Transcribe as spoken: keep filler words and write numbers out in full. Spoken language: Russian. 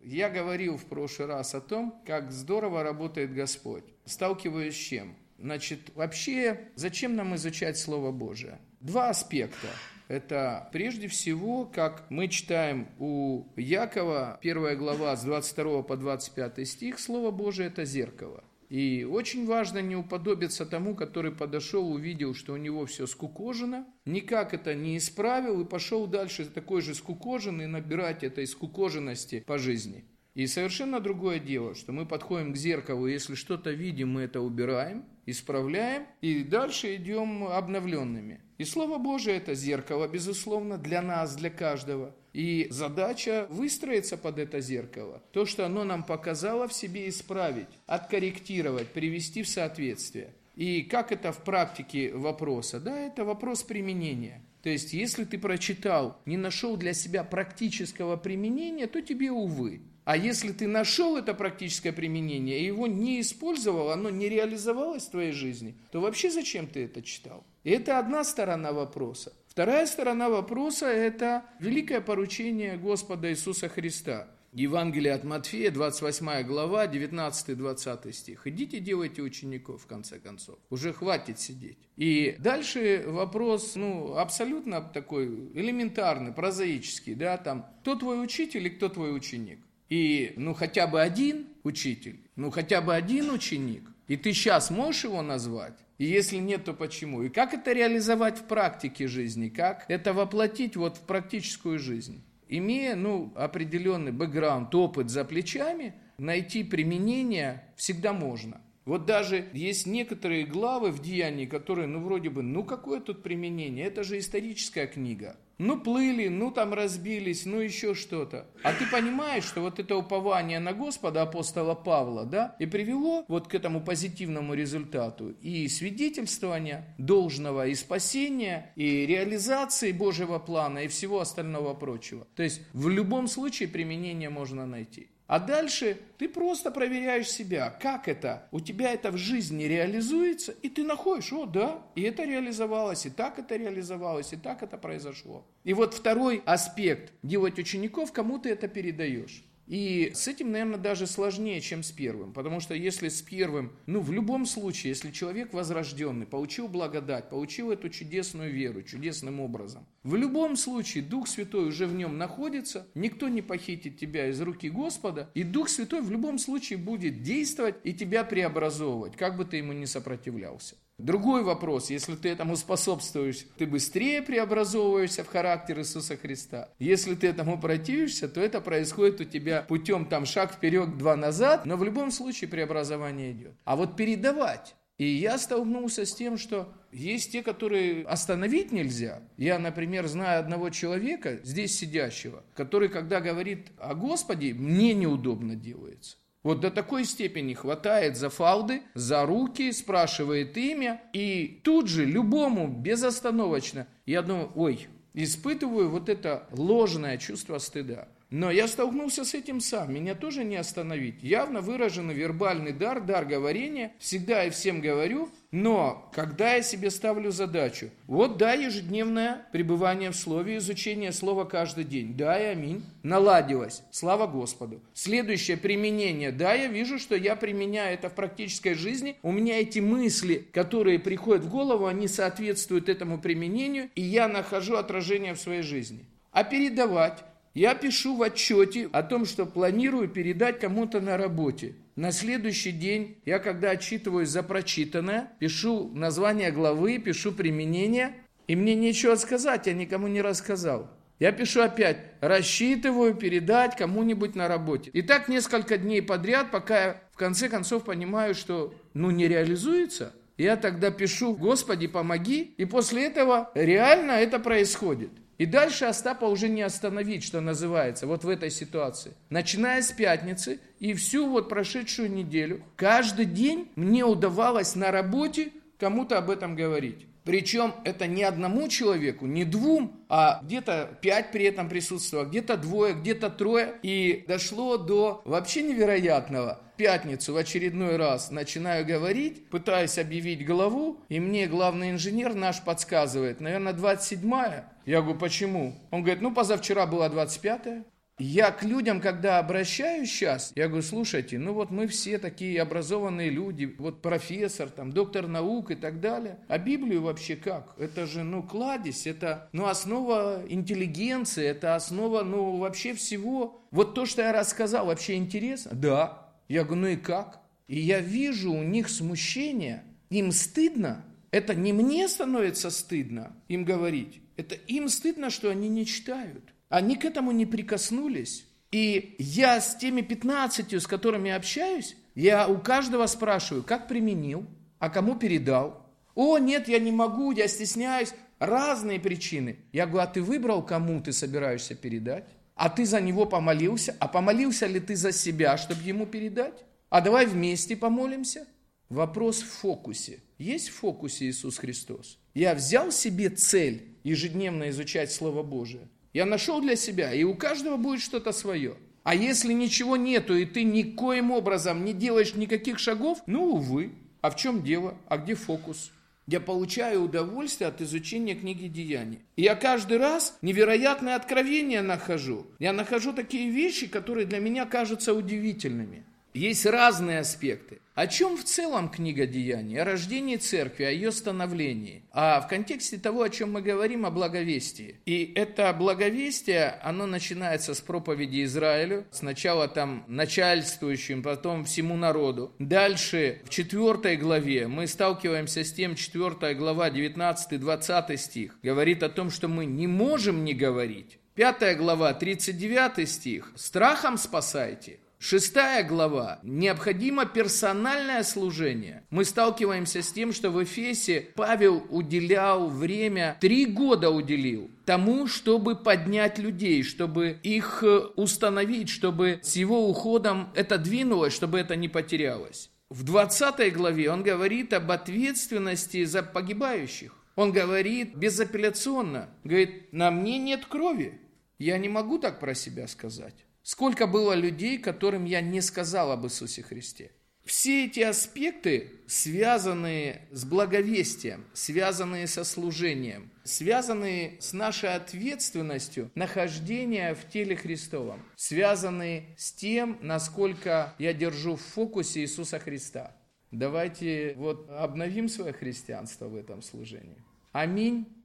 Я говорил в прошлый раз о том, как здорово работает Господь. Сталкиваюсь с чем? Значит, вообще, зачем нам изучать Слово Божие? Два аспекта. Это прежде всего, как мы читаем у Якова, первая глава с двадцать второго по двадцать пятый стих, Слово Божие – это зеркало. И очень важно не уподобиться тому, который подошел, увидел, что у него все скукожено, никак это не исправил и пошел дальше такой же скукоженный набирать этой скукоженности по жизни. И совершенно другое дело, что мы подходим к зеркалу, если что-то видим, мы это убираем, исправляем и дальше идем обновленными. И Слово Божие – это зеркало, безусловно, для нас, для каждого. И задача выстроиться под это зеркало. То, что оно нам показало, в себе исправить, откорректировать, привести в соответствие. И как это в практике вопроса? Да, это вопрос применения. То есть, если ты прочитал, не нашел для себя практического применения, то тебе увы. А если ты нашел это практическое применение и его не использовал, оно не реализовалось в твоей жизни, то вообще зачем ты это читал? И это одна сторона вопроса. Вторая сторона вопроса – это великое поручение Господа Иисуса Христа. Евангелие от Матфея, двадцать восьмая глава, девятнадцатый-двадцатый стих. «Идите, делайте учеников, в конце концов. Уже хватит сидеть». И дальше вопрос, ну, абсолютно такой элементарный, прозаический, да, там, кто твой учитель и кто твой ученик? И, ну, хотя бы один учитель, ну, хотя бы один ученик, и ты сейчас можешь его назвать? И если нет, то почему? И как это реализовать в практике жизни? Как это воплотить вот в практическую жизнь? Имея, ну, определенный бэкграунд, опыт за плечами, найти применение всегда можно. Вот даже есть некоторые главы в Деянии, которые, ну, вроде бы, ну, какое тут применение? Это же историческая книга. Ну, плыли, ну, там разбились, ну, еще что-то. А ты понимаешь, что вот это упование на Господа апостола Павла, да, и привело вот к этому позитивному результату и свидетельствования должного, и спасения, и реализации Божьего плана, и всего остального прочего. То есть, в любом случае применение можно найти. А дальше ты просто проверяешь себя, как это, у тебя это в жизни реализуется, и ты находишь, о, да, и это реализовалось, и так это реализовалось, и так это произошло. И вот второй аспект, делать учеников, кому ты это передаешь. И с этим, наверное, даже сложнее, чем с первым, потому что если с первым, ну, в любом случае, если человек возрожденный, получил благодать, получил эту чудесную веру, чудесным образом, в любом случае Дух Святой уже в нем находится, никто не похитит тебя из руки Господа, и Дух Святой в любом случае будет действовать и тебя преобразовывать, как бы ты ему ни сопротивлялся. Другой вопрос, если ты этому способствуешь, ты быстрее преобразовываешься в характер Иисуса Христа. Если ты этому противишься, то это происходит у тебя путем там шаг вперед, два назад, но в любом случае преобразование идет. А вот передавать. И я столкнулся с тем, что есть те, которые остановить нельзя. Я, например, знаю одного человека, здесь сидящего, который, когда говорит о Господе, мне неудобно делается. Вот до такой степени хватает за фалды, за руки, спрашивает имя, и тут же любому безостановочно, я думаю, ой, испытываю вот это ложное чувство стыда. Но я столкнулся с этим сам, меня тоже не остановить. Явно выраженный вербальный дар, дар говорения, всегда и всем говорю, но когда я себе ставлю задачу, вот да, ежедневное пребывание в Слове, изучение Слова каждый день, да и аминь, наладилось, слава Господу. Следующее применение, да, я вижу, что я применяю это в практической жизни, у меня эти мысли, которые приходят в голову, они соответствуют этому применению, и я нахожу отражение в своей жизни. А передавать? Я пишу в отчете о том, что планирую передать кому-то на работе. На следующий день я, когда отчитываюсь за прочитанное, пишу название главы, пишу применение, и мне нечего сказать, я никому не рассказал. Я пишу опять, рассчитываю передать кому-нибудь на работе. И так несколько дней подряд, пока я в конце концов понимаю, что ну не реализуется. Я тогда пишу, Господи, помоги, и после этого реально это происходит. И дальше Остапа уже не остановить, что называется, вот в этой ситуации. Начиная с пятницы и всю вот прошедшую неделю, каждый день мне удавалось на работе кому-то об этом говорить. Причем это не одному человеку, не двум, а где-то пять при этом присутствовало, где-то двое, где-то трое. И дошло до вообще невероятного. В пятницу в очередной раз начинаю говорить, пытаюсь объявить главу, и мне главный инженер наш подсказывает, наверное, двадцать седьмая. Я говорю, почему? Он говорит, ну позавчера была двадцать пятая. Я к людям, когда обращаюсь сейчас, я говорю, слушайте, ну вот мы все такие образованные люди, вот профессор, там, доктор наук и так далее. А Библию вообще как? Это же, ну, кладезь, это, ну, основа интеллигенции, это основа, ну, вообще всего. Вот то, что я рассказал, вообще интересно? Да. Я говорю, ну и как? И я вижу у них смущение, им стыдно. Это не мне становится стыдно им говорить, это им стыдно, что они не читают. Они к этому не прикоснулись. И я с теми пятнадцатью, с которыми общаюсь, я у каждого спрашиваю, как применил, а кому передал. О, нет, я не могу, я стесняюсь. Разные причины. Я говорю, а ты выбрал, кому ты собираешься передать? А ты за него помолился? А помолился ли ты за себя, чтобы ему передать? А давай вместе помолимся. Вопрос в фокусе. Есть в фокусе Иисус Христос? Я взял себе цель ежедневно изучать Слово Божие. Я нашел для себя, и у каждого будет что-то свое. А если ничего нету, и ты никоим образом не делаешь никаких шагов, ну, увы. А в чем дело? А где фокус? Я получаю удовольствие от изучения книги Деяний. И я каждый раз невероятное откровение нахожу. Я нахожу такие вещи, которые для меня кажутся удивительными. Есть разные аспекты. О чем в целом книга Деяний? О рождении церкви, о ее становлении. А в контексте того, о чем мы говорим, о благовестии. И это благовестие, оно начинается с проповеди Израилю. Сначала там начальствующим, потом всему народу. Дальше в четвертой главе мы сталкиваемся с тем, четвёртая глава, девятнадцатый-двадцатый стих, говорит о том, что мы не можем не говорить. Пятая глава, тридцать девятый стих, страхом спасайте. Шестая глава. Необходимо персональное служение. Мы сталкиваемся с тем, что в Эфесе Павел уделял время, три года уделил тому, чтобы поднять людей, чтобы их установить, чтобы с его уходом это двинулось, чтобы это не потерялось. В двадцатой главе он говорит об ответственности за погибающих. Он говорит безапелляционно, говорит, на мне нет крови. Я не могу так про себя сказать. Сколько было людей, которым я не сказал об Иисусе Христе. Все эти аспекты, связанные с благовестием, связанные со служением, связанные с нашей ответственностью нахождения в теле Христовом, связанные с тем, насколько я держу в фокусе Иисуса Христа. Давайте вот обновим свое христианство в этом служении. Аминь.